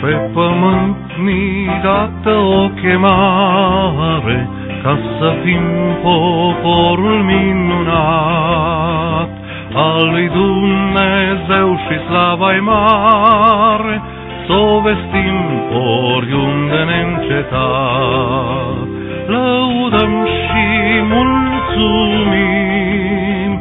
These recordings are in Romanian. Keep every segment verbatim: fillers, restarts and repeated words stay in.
Pe pământ ni dată o chemare, ca să fim poporul minunat al lui Dumnezeu și slava-i mare, s-o vestim oriunde neîncetat. Lăudăm și mulțumim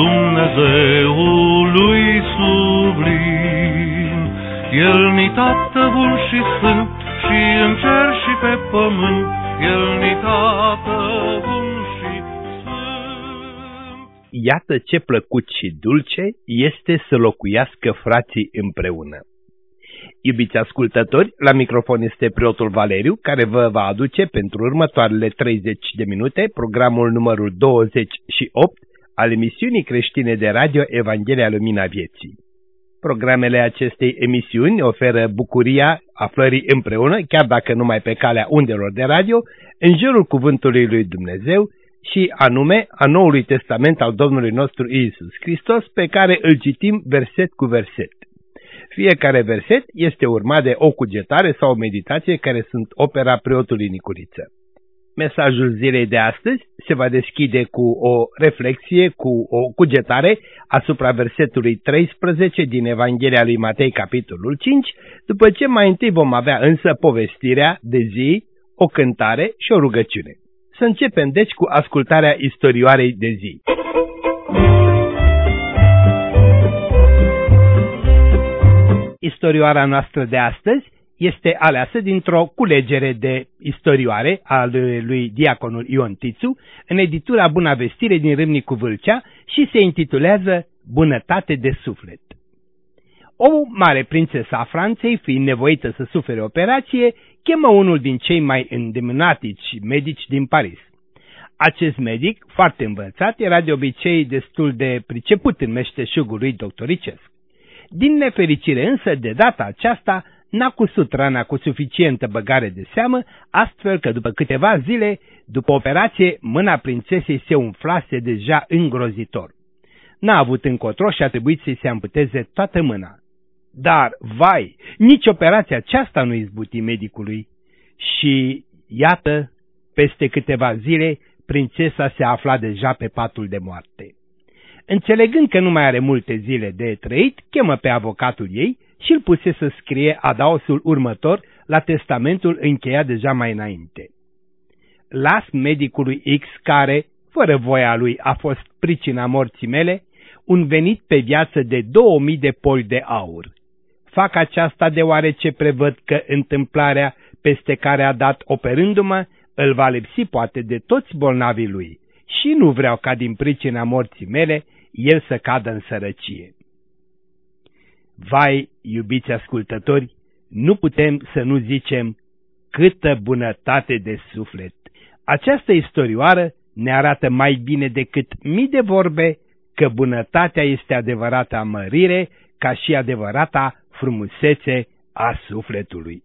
Dumnezeului sublim. El-ni Tată bun și sfânt, și în cer și pe pământ, El-ni Tată bun și sfânt. Iată ce plăcut și dulce este să locuiască frații împreună. Iubiți ascultători, la microfon este preotul Valeriu, care vă va aduce pentru următoarele treizeci de minute programul numărul douăzeci și opt al emisiunii creștine de radio Evanghelia Lumina Vieții. Programele acestei emisiuni oferă bucuria aflării împreună, chiar dacă numai pe calea undelor de radio, în jurul cuvântului lui Dumnezeu și anume a Noului Testament al Domnului nostru Iisus Hristos, pe care îl citim verset cu verset. Fiecare verset este urmat de o cugetare sau o meditație care sunt opera preotului Nicuriță. Mesajul zilei de astăzi se va deschide cu o reflexie, cu o cugetare asupra versetului treisprezece din Evanghelia lui Matei, capitolul cinci, după ce mai întâi vom avea însă povestirea de zi, o cântare și o rugăciune. Să începem deci cu ascultarea istorioarei de zi. Istorioara noastră de astăzi este aleasă dintr-o culegere de istorioare a lui diaconul Ion Tițu în editura Buna Vestire din Râmnicu Vâlcea și se intitulează Bunătate de suflet. O mare prințesă a Franței, fiind nevoită să sufere operație, chemă unul din cei mai îndemânatici medici din Paris. Acest medic, foarte învățat, era de obicei destul de priceput în meșteșugul lui doctoricesc. Din nefericire însă, de data aceasta, n-a cusut rana cu suficientă băgare de seamă, astfel că după câteva zile, după operație, mâna prințesei se umflase deja îngrozitor. N-a avut încotro și a trebuit să-i se amputeze toată mâna. Dar, vai, nici operația aceasta nu izbuti medicului. Și, iată, peste câteva zile, prințesa se afla deja pe patul de moarte. Înțelegând că nu mai are multe zile de trăit, chemă pe avocatul ei și îl puse să scrie adaosul următor la testamentul încheiat deja mai înainte. Las medicului X care, fără voia lui, a fost pricina morții mele, un venit pe viață de două mii de poli de aur. Fac aceasta deoarece prevăd că întâmplarea peste care a dat operându-mă îl va lipsi poate de toți bolnavii lui și nu vreau ca din pricina morții mele el să cadă în sărăcie. Vai, iubiți ascultători, nu putem să nu zicem câtă bunătate de suflet. Această istorioară ne arată mai bine decât mii de vorbe că bunătatea este adevărata mărire ca și adevărata frumusețe a sufletului.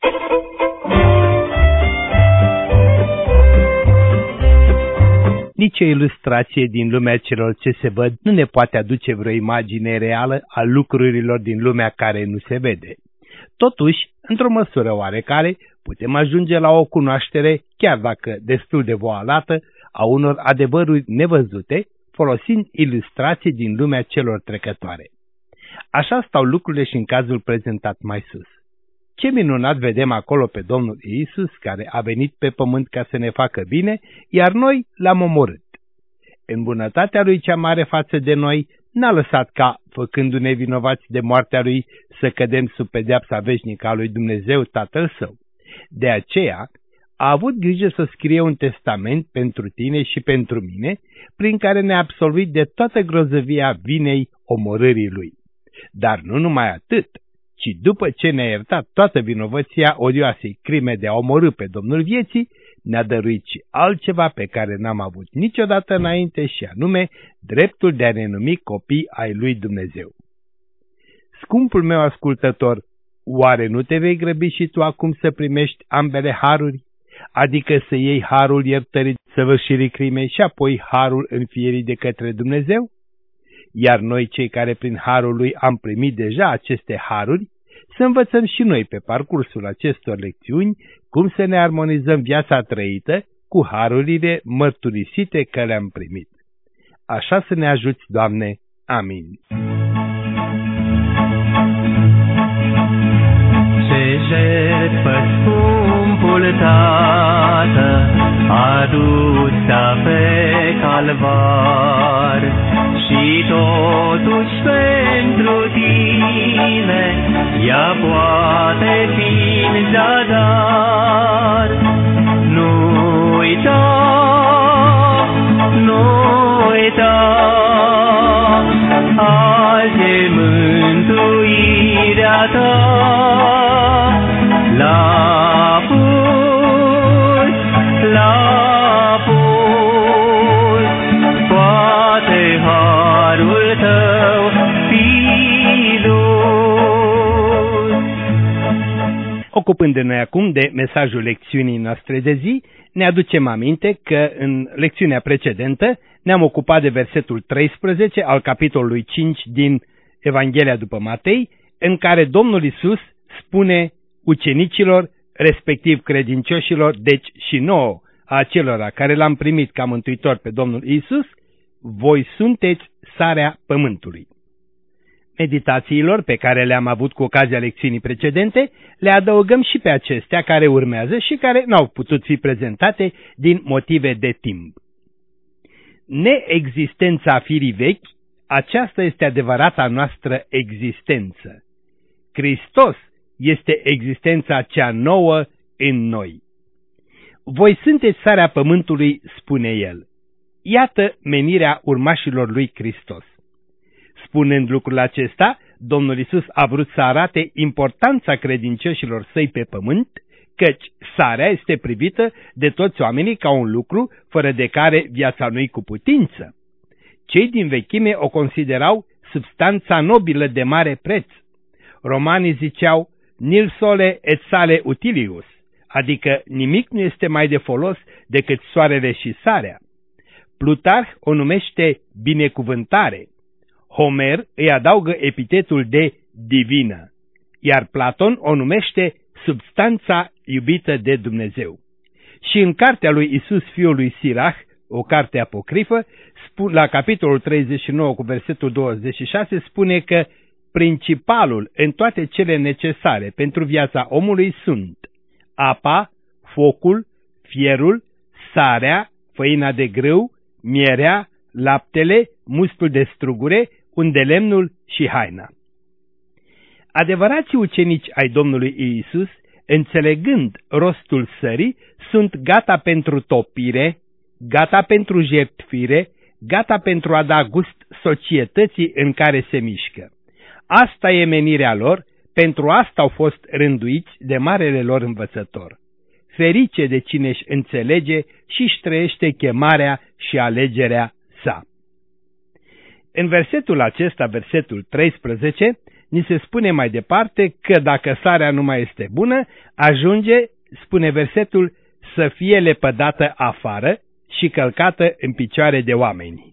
Nici o ilustrație din lumea celor ce se văd nu ne poate aduce vreo imagine reală a lucrurilor din lumea care nu se vede. Totuși, într-o măsură oarecare, putem ajunge la o cunoaștere, chiar dacă destul de voalată, a unor adevăruri nevăzute, folosind ilustrații din lumea celor trecătoare. Așa stau lucrurile și în cazul prezentat mai sus. Ce minunat vedem acolo pe Domnul Iisus, care a venit pe pământ ca să ne facă bine, iar noi l-am omorât. În bunătatea lui cea mare față de noi, n-a lăsat ca, făcându-ne vinovați de moartea lui, să cădem sub pedeapsa veșnică a lui Dumnezeu Tatăl Său. De aceea, a avut grijă să scrie un testament pentru tine și pentru mine, prin care ne-a absolvit de toată grozăvia vinei omorârii lui. Dar nu numai atât, ci după ce ne-a iertat toată vinovăția odioasei crime de a omorî pe Domnul vieții, ne-a dăruit și altceva pe care n-am avut niciodată înainte, și anume dreptul de a ne numi copii ai lui Dumnezeu. Scumpul meu ascultător, oare nu te vei grăbi și tu acum să primești ambele haruri? Adică să iei harul iertării săvârșirii crimei și apoi harul înfierii de către Dumnezeu? Iar noi, cei care prin harul lui am primit deja aceste haruri, să învățăm și noi pe parcursul acestor lecțiuni cum să ne armonizăm viața trăită cu harurile mărturisite că le-am primit. Așa să ne ajuți, Doamne. Amin. Ce jertfă scumpul Tată adus-a pe calvar, și totuși pentru tine ea poate fi în zadar. Nu uita, nu uita, azi e mântuirea ta. La pus, la pus, poate harul tău fi dus. Ocupându-ne acum de mesajul lecțiunii noastre de zi, ne aducem aminte că în lecțiunea precedentă ne-am ocupat de versetul treisprezece al capitolului cinci din Evanghelia după Matei, în care Domnul Iisus spune ucenicilor, respectiv credincioșilor, deci și nouă, acelora care l-am primit ca mântuitor pe Domnul Iisus, voi sunteți sarea pământului. Meditațiilor pe care le-am avut cu ocazia lecțiunii precedente, le adăugăm și pe acestea care urmează și care n-au putut fi prezentate din motive de timp. Neexistența firii vechi, aceasta este adevărata noastră existență. Hristos este existența cea nouă în noi. Voi sunteți sarea pământului, spune el. Iată menirea urmașilor lui Hristos. Spunând lucrul acesta, Domnul Iisus a vrut să arate importanța credincioșilor săi pe pământ, căci sarea este privită de toți oamenii ca un lucru fără de care viața nu-i cu putință. Cei din vechime o considerau substanța nobilă de mare preț. Romanii ziceau, nil sole et sale utilius, adică nimic nu este mai de folos decât soarele și sarea. Plutarh o numește binecuvântare. Homer îi adaugă epitetul de divină, iar Platon o numește substanța iubită de Dumnezeu. Și în cartea lui Isus fiul lui Sirach, o carte apocrifă, la capitolul treizeci și nouă cu versetul douăzeci și șase spune că principalul în toate cele necesare pentru viața omului sunt apa, focul, fierul, sarea, făina de grâu, mierea, laptele, mustul de strugure, undelemnul și haina. Adevărații ucenici ai Domnului Iisus, înțelegând rostul sării, sunt gata pentru topire, gata pentru jertfire, gata pentru a da gust societății în care se mișcă. Asta e menirea lor, pentru asta au fost rânduiți de marele lor învățător. Ferice de cine își înțelege și își trăiește chemarea și alegerea sa. În versetul acesta, versetul treisprezece, ni se spune mai departe că dacă sarea nu mai este bună, ajunge, spune versetul, să fie lepădată afară și călcată în picioare de oameni.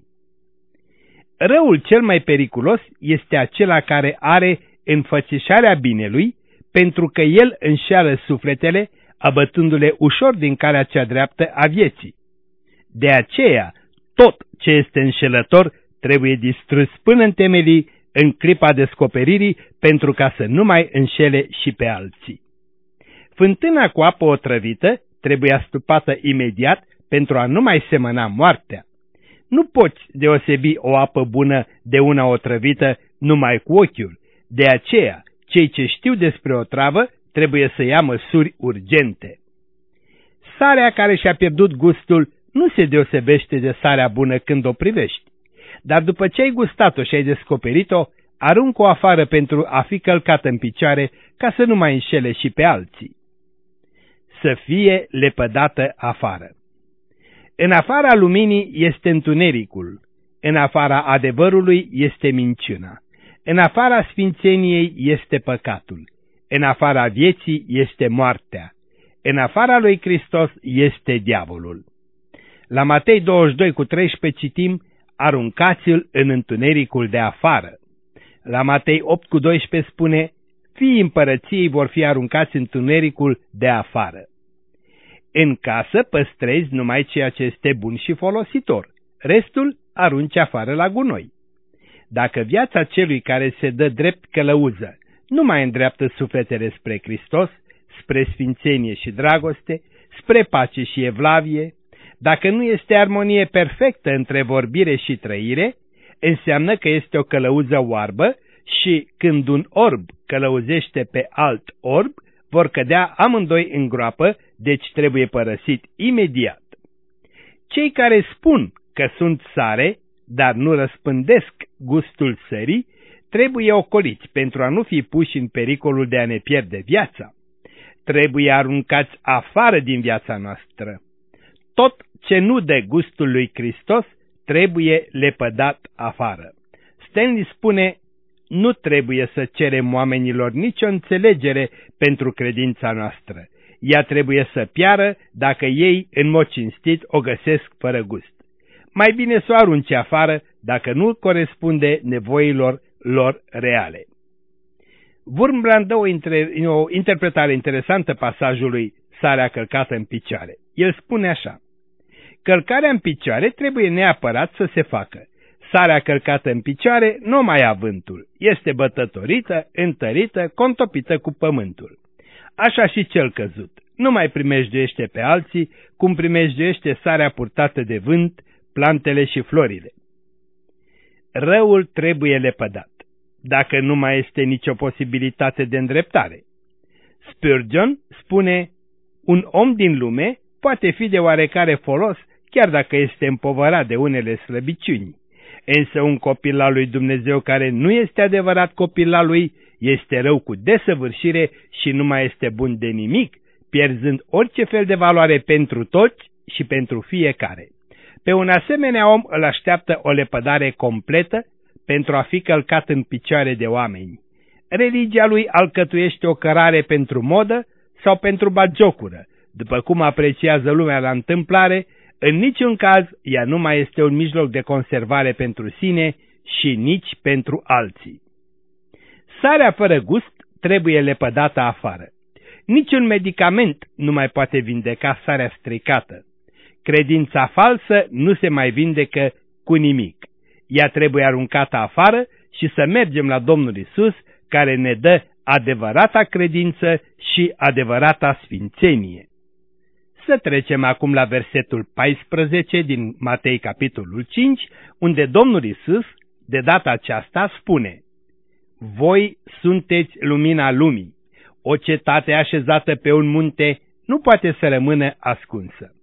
Răul cel mai periculos este acela care are înfățișarea binelui, pentru că el înșeală sufletele, abătându-le ușor din calea cea dreaptă a vieții. De aceea, tot ce este înșelător trebuie distrus până în temelii în clipa descoperirii, pentru ca să nu mai înșele și pe alții. Fântâna cu apă otrăvită trebuie astupată imediat pentru a nu mai semăna moartea. Nu poți deosebi o apă bună de una otrăvită numai cu ochiul. De aceea, cei ce știu despre o travă trebuie să ia măsuri urgente. Sarea care și-a pierdut gustul nu se deosebește de sarea bună când o privești, dar după ce ai gustat-o și ai descoperit-o, aruncă-o afară pentru a fi călcată în picioare ca să nu mai înșele și pe alții. Să fie lepădată afară. În afara luminii este întunericul, în afara adevărului este minciuna, în afara sfințeniei este păcatul, în afara vieții este moartea, în afara lui Hristos este diavolul. La Matei douăzeci și doi cu treisprezece citim, aruncați-l în întunericul de afară. La Matei opt cu doisprezece spune, fiii împărăției vor fi aruncați în tunericul de afară. În casă păstrezi numai ceea ce este bun și folositor, restul arunci afară la gunoi. Dacă viața celui care se dă drept călăuză nu mai îndreaptă sufletele spre Hristos, spre sfințenie și dragoste, spre pace și evlavie, dacă nu este armonie perfectă între vorbire și trăire, înseamnă că este o călăuză oarbă și când un orb călăuzește pe alt orb, vor cădea amândoi în groapă, deci trebuie părăsit imediat. Cei care spun că sunt sare, dar nu răspândesc gustul sării, trebuie ocoliți pentru a nu fi puși în pericolul de a ne pierde viața. Trebuie aruncați afară din viața noastră. Tot ce nu dă gustul lui Hristos trebuie lepădat afară. Stanley spune, nu trebuie să cerem oamenilor nicio înțelegere pentru credința noastră. Ea trebuie să piară dacă ei, în mod cinstit, o găsesc fără gust. Mai bine să o arunce afară dacă nu corespunde nevoilor lor reale. Wurmbrand dă o, inter... o interpretare interesantă pasajului sarea călcată în picioare. El spune așa: călcarea în picioare trebuie neapărat să se facă. Sarea călcată în picioare nu mai a vântul, este bătătorită, întărită, contopită cu pământul. Așa și cel căzut nu mai primejduiește pe alții cum primejduiește sarea purtată de vânt, plantele și florile. Răul trebuie lepădat, dacă nu mai este nicio posibilitate de îndreptare. Spurgeon spune, un om din lume poate fi de oarecare folos chiar dacă este împovărat de unele slăbiciuni. Însă un copil al lui Dumnezeu care nu este adevărat copil al lui este rău cu desăvârșire și nu mai este bun de nimic, pierzând orice fel de valoare pentru toți și pentru fiecare. Pe un asemenea om îl așteaptă o lepădare completă pentru a fi călcat în picioare de oameni. Religia lui alcătuiește o cărare pentru modă sau pentru batjocură, după cum apreciază lumea la întâmplare. În niciun caz, ea nu mai este un mijloc de conservare pentru sine și nici pentru alții. Sarea fără gust trebuie lepădată afară. Niciun medicament nu mai poate vindeca sarea stricată. Credința falsă nu se mai vindecă cu nimic. Ea trebuie aruncată afară și să mergem la Domnul Isus, care ne dă adevărata credință și adevărata sfințenie. Să trecem acum la versetul paisprezece din Matei, capitolul cinci, unde Domnul Isus, de data aceasta, spune: voi sunteți lumina lumii. O cetate așezată pe un munte nu poate să rămână ascunsă.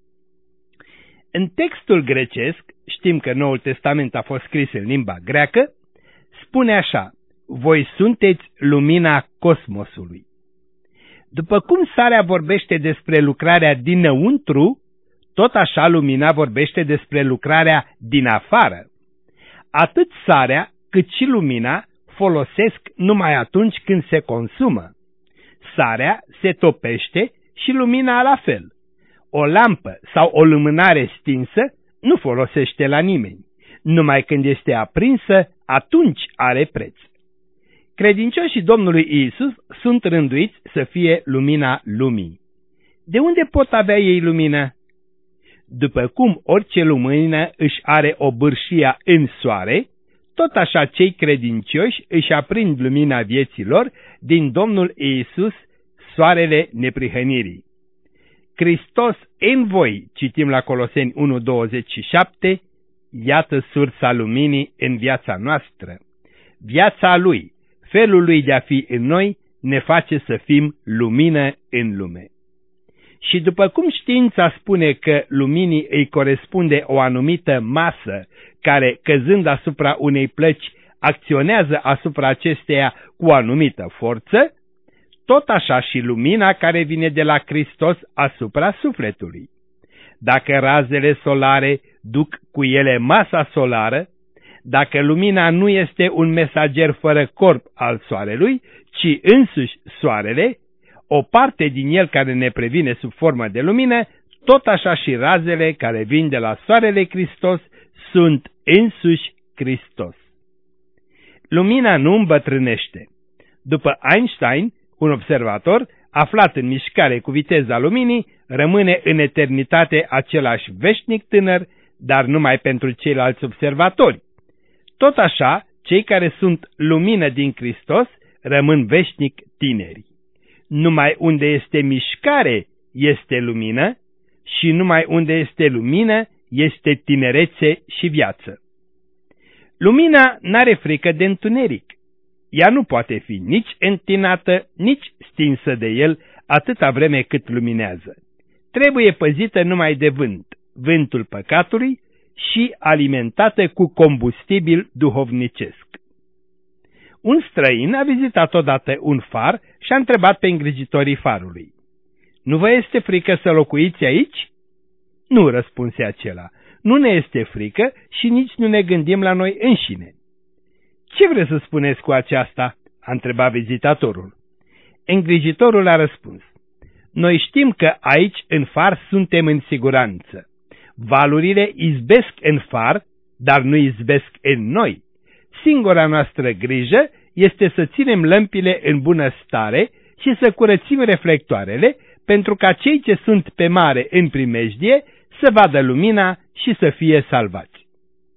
În textul grecesc, știm că Noul Testament a fost scris în limba greacă, spune așa: voi sunteți lumina cosmosului. După cum sarea vorbește despre lucrarea dinăuntru, tot așa lumina vorbește despre lucrarea din afară. Atât sarea cât și lumina folosesc numai atunci când se consumă. Sarea se topește și lumina la fel. O lampă sau o lumânare stinsă nu folosește la nimeni. Numai când este aprinsă, atunci are preț. Credincioșii Domnului Iisus sunt rânduiți să fie lumina lumii. De unde pot avea ei lumină? După cum orice lumină își are o bârșia în soare, tot așa cei credincioși își aprind lumina vieților din Domnul Iisus, soarele neprihănirii. Hristos în voi, citim la Coloseni unu douăzeci și șapte, iată sursa luminii în viața noastră. Viața Lui, felul Lui de a fi în noi, ne face să fim lumină în lume. Și după cum știința spune că luminii îi corespunde o anumită masă care, căzând asupra unei plăci, acționează asupra acesteia cu o anumită forță, tot așa și lumina care vine de la Hristos asupra sufletului. Dacă razele solare duc cu ele masa solară, dacă lumina nu este un mesager fără corp al soarelui, ci însuși soarele, o parte din el care ne previne sub formă de lumină, tot așa și razele care vin de la soarele Hristos sunt însuși Hristos. Lumina nu îmbătrânește. După Einstein, un observator, aflat în mișcare cu viteza luminii, rămâne în eternitate același veșnic tânăr, dar numai pentru ceilalți observatori. Tot așa, cei care sunt lumină din Hristos rămân veșnic tineri. Numai unde este mișcare este lumină și numai unde este lumină este tinerețe și viață. Lumina n-are frică de întuneric. Ea nu poate fi nici întinată, nici stinsă de el atâta vreme cât luminează. Trebuie păzită numai de vânt, vântul păcatului, și alimentată cu combustibil duhovnicesc. Un străin a vizitat odată un far și a întrebat pe îngrijitorii farului: "Nu vă este frică să locuiți aici?" "Nu," răspunse acela, "nu ne este frică și nici nu ne gândim la noi înșine." "Ce vreți să spuneți cu aceasta?" a întrebat vizitatorul. Îngrijitorul a răspuns: "Noi știm că aici în far suntem în siguranță. Valurile izbesc în far, dar nu izbesc în noi. Singura noastră grijă este să ținem lămpile în bună stare și să curățim reflectoarele, pentru ca cei ce sunt pe mare în primejdie să vadă lumina și să fie salvați."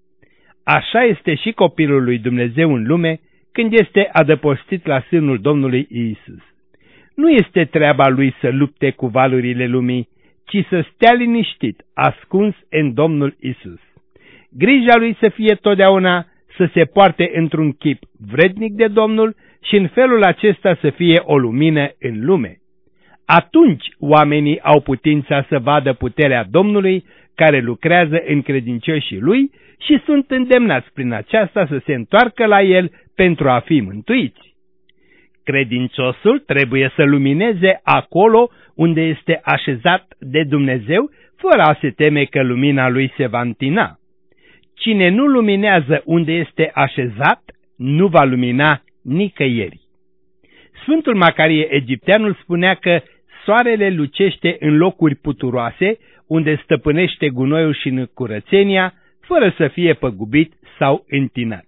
Așa este și copilul lui Dumnezeu în lume când este adăpostit la sânul Domnului Iisus. Nu este treaba lui să lupte cu valurile lumii, ci să stea liniștit, ascuns în Domnul Isus. Grija lui să fie totdeauna să se poarte într-un chip vrednic de Domnul și în felul acesta să fie o lumină în lume. Atunci oamenii au putința să vadă puterea Domnului care lucrează în credincioșii lui și sunt îndemnați prin aceasta să se întoarcă la el pentru a fi mântuiți. Credinciosul trebuie să lumineze acolo unde este așezat de Dumnezeu, fără a se teme că lumina lui se va întina. Cine nu luminează unde este așezat, nu va lumina nicăieri. Sfântul Macarie Egipteanul spunea că soarele lucește în locuri puturoase, unde stăpânește gunoiul și necurățenia, fără să fie păgubit sau întinat.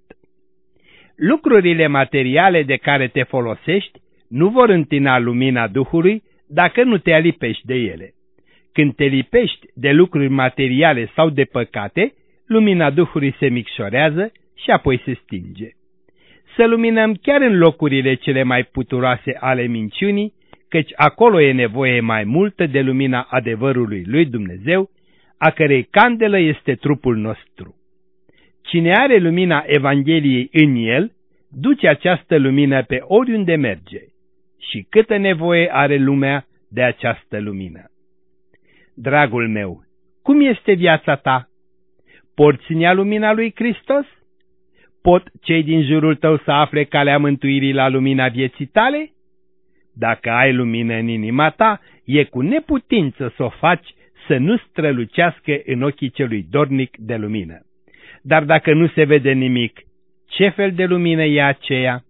Lucrurile materiale de care te folosești nu vor întina lumina Duhului dacă nu te alipești de ele. Când te lipești de lucruri materiale sau de păcate, lumina Duhului se micșorează și apoi se stinge. Să luminăm chiar în locurile cele mai puturoase ale minciunii, căci acolo e nevoie mai multă de lumina adevărului lui Dumnezeu, a cărei candelă este trupul nostru. Cine are lumina Evangheliei în el, duce această lumină pe oriunde merge. Și câtă nevoie are lumea de această lumină. Dragul meu, cum este viața ta? Porți în ea lumina lui Hristos? Pot cei din jurul tău să afle calea mântuirii la lumina vieții tale? Dacă ai lumină în inima ta, e cu neputință să o faci să nu strălucească în ochii celui dornic de lumină. Dar dacă nu se vede nimic, ce fel de lumină e aceea?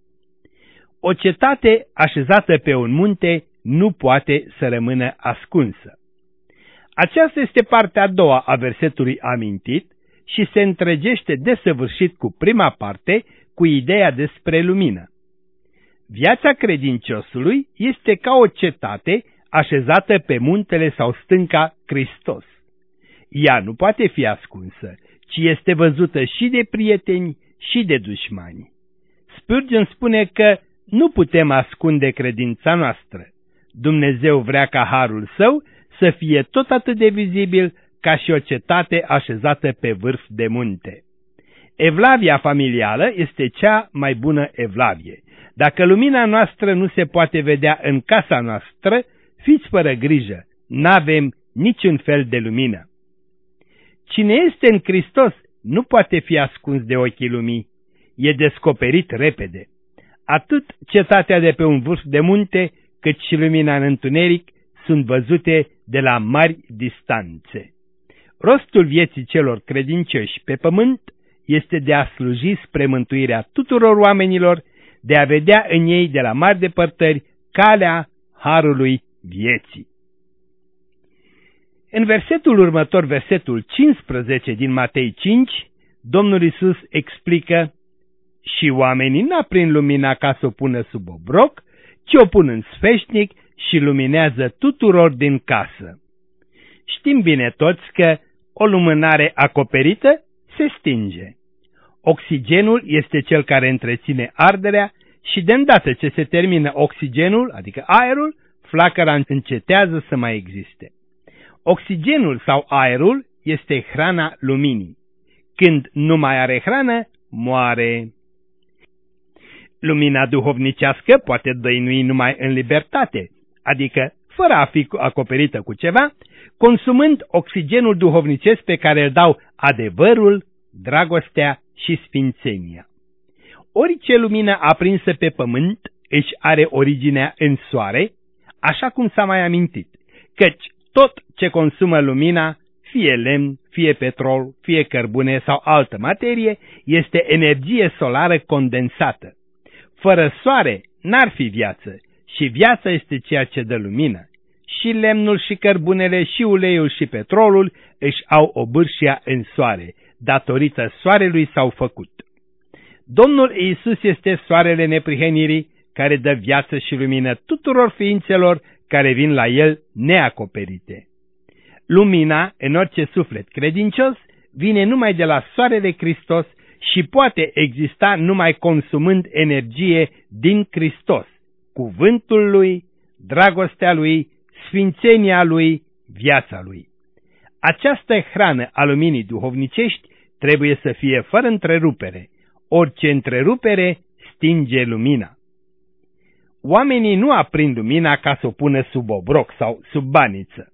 O cetate așezată pe un munte nu poate să rămână ascunsă. Aceasta este partea a doua a versetului amintit și se întregește desăvârșit cu prima parte, cu ideea despre lumină. Viața credinciosului este ca o cetate așezată pe muntele sau stânca Hristos. Ea nu poate fi ascunsă, ci este văzută și de prieteni și de dușmani. Spurgeon spune că nu putem ascunde credința noastră. Dumnezeu vrea ca harul său să fie tot atât de vizibil ca și o cetate așezată pe vârf de munte. Evlavia familială este cea mai bună evlavie. Dacă lumina noastră nu se poate vedea în casa noastră, fiți fără grijă, n-avem niciun fel de lumină. Cine este în Hristos nu poate fi ascuns de ochii lumii, e descoperit repede. Atât cetatea de pe un vârf de munte, cât și lumina în întuneric sunt văzute de la mari distanțe. Rostul vieții celor credincioși pe pământ este de a sluji spre mântuirea tuturor oamenilor, de a vedea în ei de la mari depărtări calea harului vieții. În versetul următor, versetul cincisprezece din Matei cinci, Domnul Iisus explică: și oamenii n-aprind lumina ca să o pună sub obroc, ci o pun în sfeșnic și luminează tuturor din casă. Știm bine toți că o lumânare acoperită se stinge. Oxigenul este cel care întreține arderea și de îndată ce se termină oxigenul, adică aerul, flacăra încetează să mai existe. Oxigenul sau aerul este hrana luminii. Când nu mai are hrană, moare. Lumina duhovnicească poate dăinui numai în libertate, adică fără a fi acoperită cu ceva, consumând oxigenul duhovnicesc pe care îl dau adevărul, dragostea și sfințenia. Orice lumină aprinsă pe pământ își are originea în soare, așa cum s-a mai amintit, căci tot ce consumă lumina, fie lemn, fie petrol, fie cărbune sau altă materie, este energie solară condensată. Fără soare n-ar fi viață și viața este ceea ce dă lumină. Și lemnul și cărbunele și uleiul și petrolul își au obârșia în soare, datorită soarelui s-au făcut. Domnul Iisus este soarele neprihănirii care dă viață și lumină tuturor ființelor care vin la El neacoperite. Lumina, în orice suflet credincios, vine numai de la soarele Hristos și poate exista numai consumând energie din Hristos, cuvântul Lui, dragostea Lui, sfințenia Lui, viața Lui. Această hrană a luminii duhovnicești trebuie să fie fără întrerupere. Orice întrerupere stinge lumina. Oamenii nu aprind lumina ca să o pună sub obroc sau sub baniță.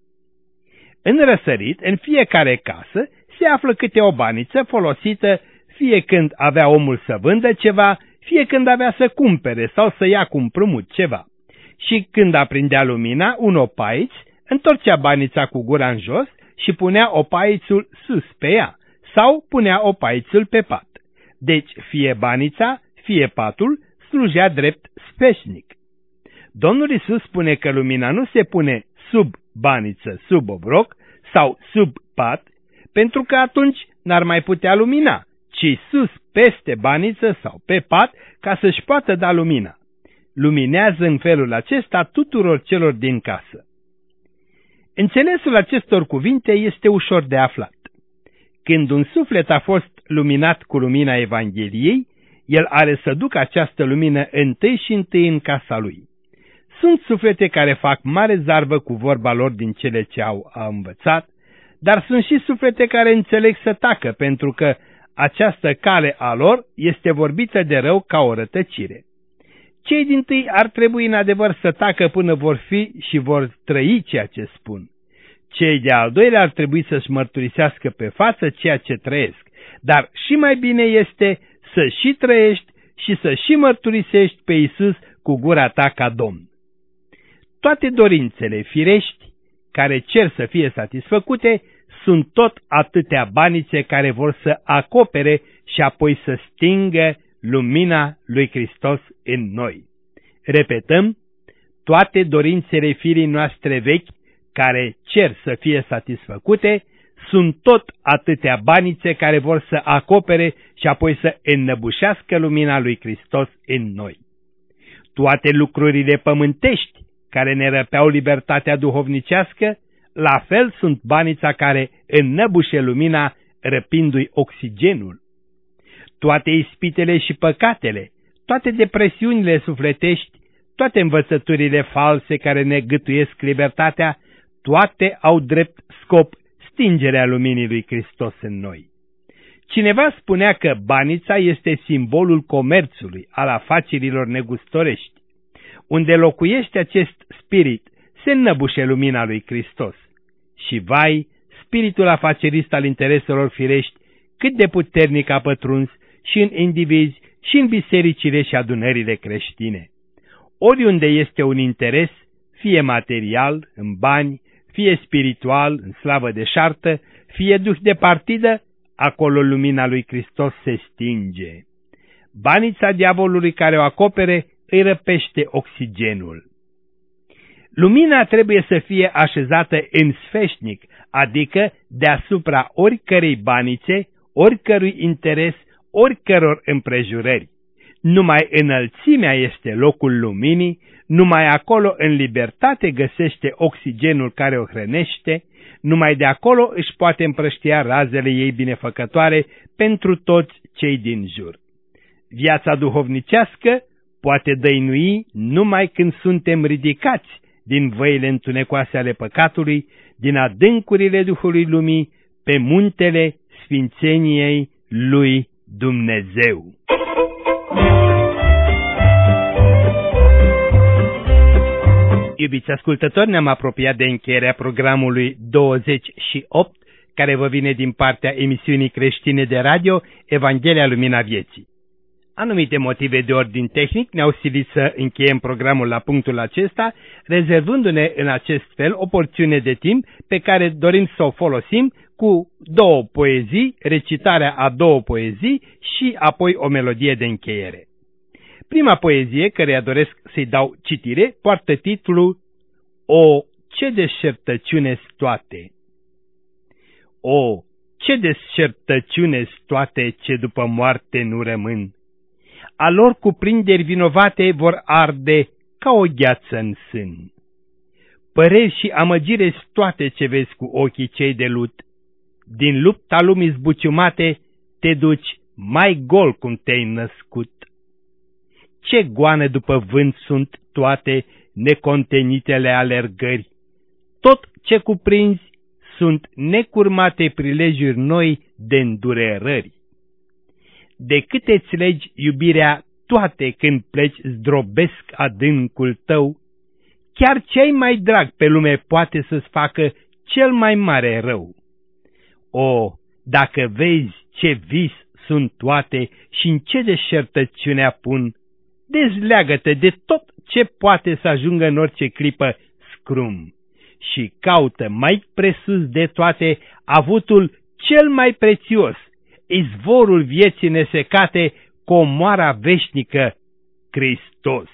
În răsărit, în fiecare casă, se află câte o baniță folosită fie când avea omul să vândă ceva, fie când avea să cumpere sau să ia cu împrumut ceva. Și când aprindea lumina, un opaiț întorcea banița cu gura în jos și punea opaițul sus pe ea sau punea opaițul pe pat. Deci fie banița, fie patul slujea drept sfeșnic. Domnul Iisus spune că lumina nu se pune sub baniță, sub obroc sau sub pat, pentru că atunci n-ar mai putea lumina, ci sus peste baniță sau pe pat ca să-și poată da lumina. Luminează în felul acesta tuturor celor din casă. Înțelesul acestor cuvinte este ușor de aflat. Când un suflet a fost luminat cu lumina Evangheliei, el are să ducă această lumină întâi și întâi în casa lui. Sunt suflete care fac mare zarvă cu vorba lor din cele ce au, au învățat, dar sunt și suflete care înțeleg să tacă, pentru că această cale a lor este vorbită de rău ca o rătăcire. Cei dintâi ar trebui în adevăr să tacă până vor fi și vor trăi ceea ce spun. Cei de-al doilea ar trebui să-și mărturisească pe față ceea ce trăiesc, dar și mai bine este să și trăiești și să și mărturisești pe Iisus cu gura ta ca Domn. Toate dorințele firești care cer să fie satisfăcute sunt tot atâtea banițe care vor să acopere și apoi să stingă lumina lui Hristos în noi. Repetăm, toate dorințele firii noastre vechi care cer să fie satisfăcute sunt tot atâtea banițe care vor să acopere și apoi să înnăbușească lumina lui Hristos în noi. Toate lucrurile pământești care ne răpeau libertatea duhovnicească, la fel sunt banița care înnăbușe lumina răpindu-i oxigenul. Toate ispitele și păcatele, toate depresiunile sufletești, toate învățăturile false care ne gâtuiesc libertatea, toate au drept scop stingerea luminii lui Hristos în noi. Cineva spunea că banița este simbolul comerțului, al afacerilor negustorești. Unde locuiește acest spirit, se înnăbușe lumina lui Hristos. Și vai, spiritul afacerist al intereselor firești, cât de puternic a pătruns și în indivizi și în bisericile și adunările creștine. Oriunde este un interes, fie material, în bani, fie spiritual, în slavă deșartă, fie duh de partidă, acolo lumina lui Hristos se stinge. Banița diavolului care o acopere îi răpește oxigenul. Lumina trebuie să fie așezată în sfeșnic, adică deasupra oricărei banițe, oricărui interes, oricăror împrejurări. Numai înălțimea este locul luminii, numai acolo în libertate găsește oxigenul care o hrănește, numai de acolo își poate împrăștia razele ei binefăcătoare pentru toți cei din jur. Viața duhovnicească poate dăinui numai când suntem ridicați din văile întunecoase ale păcatului, din adâncurile Duhului Lumii, pe muntele sfințeniei lui Dumnezeu. Iubiți ascultători, ne-am apropiat de încheierea programului douăzeci și opt, care vă vine din partea emisiunii creștine de radio Evanghelia Lumina Vieții. Anumite motive de ordin tehnic ne-au silit să încheiem programul la punctul acesta, rezervându-ne în acest fel o porțiune de timp pe care dorim să o folosim cu două poezii, recitarea a două poezii și apoi o melodie de încheiere. Prima poezie, căreia doresc să-i dau citire, poartă titlul O, ce deșertăciune-s toate! O, ce deșertăciune-s toate ce după moarte nu rămân! A lor cuprinderi vinovate vor arde ca o gheață în sân. Păreri și amăgire toate ce vezi cu ochii cei de lut, din lupta lumii zbuciumate te duci mai gol cum te-ai născut. Ce goană după vânt sunt toate necontenitele alergări, tot ce cuprinzi sunt necurmate prilejuri noi de îndurerări. De câte-ți legi iubirea toate când pleci zdrobesc adâncul tău, chiar cei mai drag pe lume poate să-ți facă cel mai mare rău. O, dacă vezi ce vis sunt toate și în ce deșertăciune apun, dezleagă-te de tot ce poate să ajungă în orice clipă scrum și caută mai presus de toate avutul cel mai prețios, izvorul vieții nesecate, comoara veșnică, Hristos.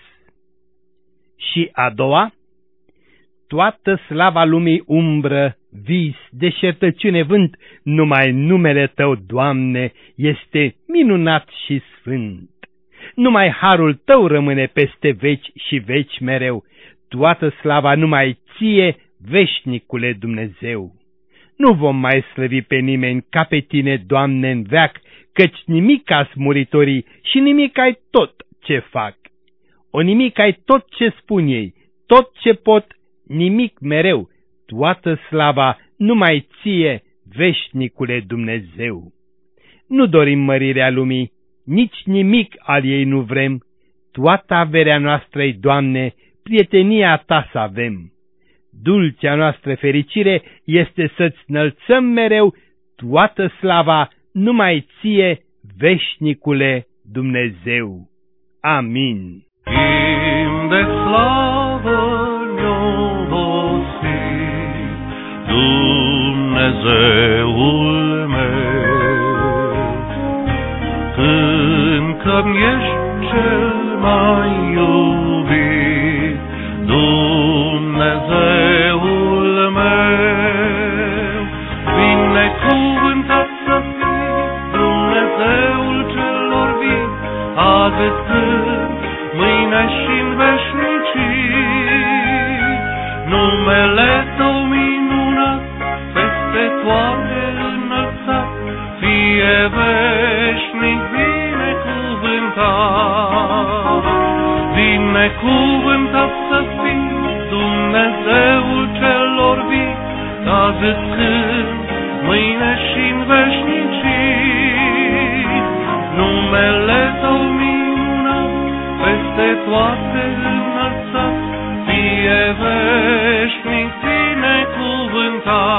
Și a doua, toată slava lumii umbră, vis, deșertăciune, vânt, numai numele Tău, Doamne, este minunat și sfânt. Numai harul Tău rămâne peste veci și veci mereu, toată slava numai Ție, veșnicule Dumnezeu. Nu vom mai slăvi pe nimeni ca pe Tine, Doamne, în veac, căci nimic as muritorii și nimic ai tot ce fac. O nimic ai tot ce spun ei, tot ce pot, nimic mereu, toată slava numai Ție, veșnicule Dumnezeu. Nu dorim mărirea lumii, nici nimic al ei nu vrem, toată averea noastră-i, Doamne, prietenia Ta să avem. Dulcea noastră fericire este să-ți înălțăm mereu toată slava numai Ție, veșnicule Dumnezeu. Amin. Timp de slavă ne-o vosit, Dumnezeul meu, când că-mi ești cel mai iubit, Dumnezeul meu, binecuvântat să fii, Dumnezeul celor vii, azi îți cânt, mâine și-n veșnicii. Numele Tău minunat, peste toate înălțat, fie veșnic binecuvântat. Binecuvântat să fii, Dumnezeul celor vii, azi îți cânt, mâine și-n veșnicii. Numele Tău minunat, peste toate înălțat, fie veșnic binecuvântat.